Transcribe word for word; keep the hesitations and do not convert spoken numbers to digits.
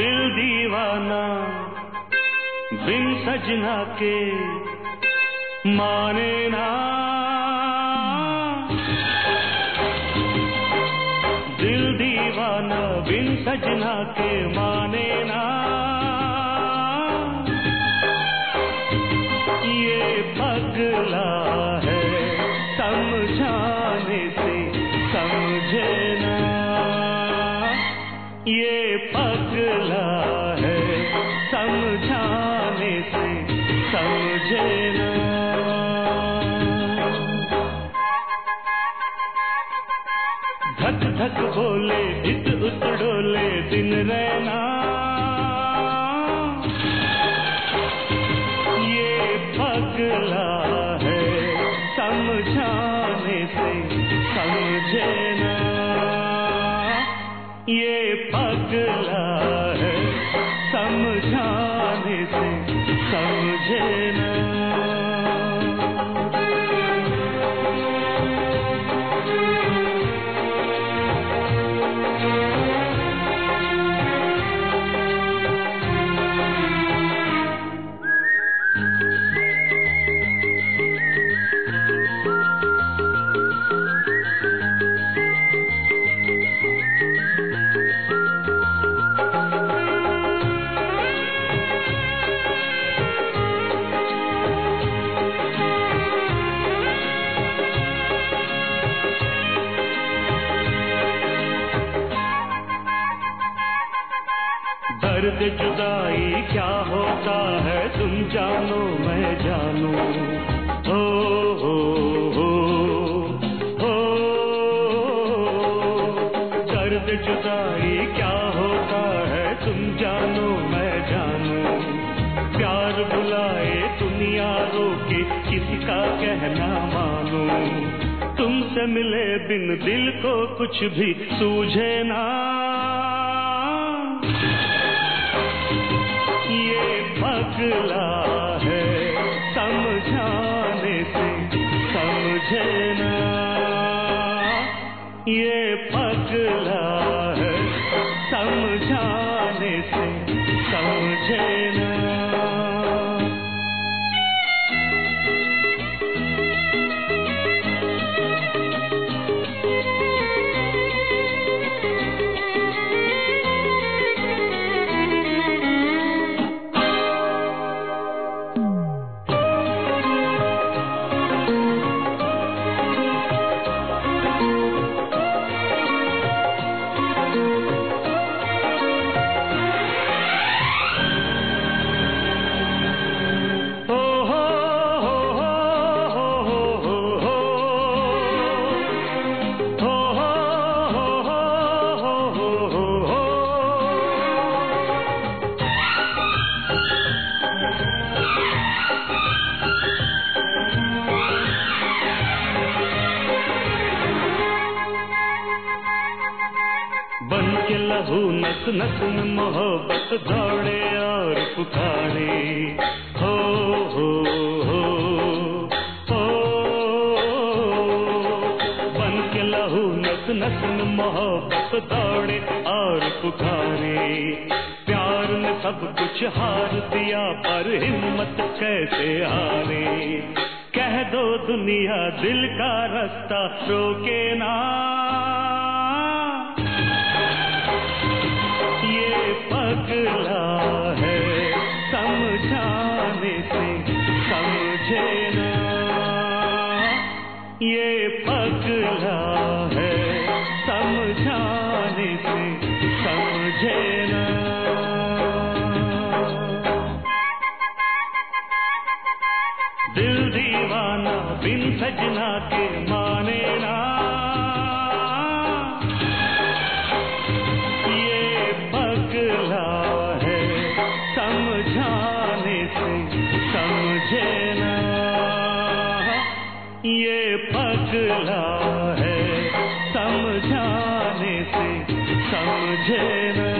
दिल दीवाना बिन सजना के माने ना, दिल दीवाना बिन सजना के माने ना, ये पगला है समझाने से समझे ना, ये पगला है समझाने से समझे ना। धक धक बोले इत उत डोले दिन रहना, ये पगला है समझाने से समझे ना, ये पगला है समझाने से समझे ना। दर्द जुदाई क्या होता है तुम जानो मैं जानू, हो हो हो हो, दर्द जुदाई क्या होता है तुम जानो मैं जानू, प्यार बुलाए दुनिया रोके किसी का कहना मानू, तुमसे मिले बिन दिल को कुछ भी सूझे ना, पगला है समझाने से समझे ना, ये पगला है समझाने से समझे ना। बन के लहू नस नस में मोहब्बत दौड़े और पुकारे, हो हो हो हो, बन के लहू नस नस में मोहब्बत दौड़े और पुकारे, प्यार ने सब कुछ हार दिया पर हिम्मत कैसे हारे, कह दो दुनिया दिल का रास्ता रोके ना, पगला है समझाने से समझे ना, ये पगला है समझाने से समझे ना। दिल दीवाना बिन सजना के माने ना, समझाने से समझे ना, ये पगला है समझाने से समझे ना।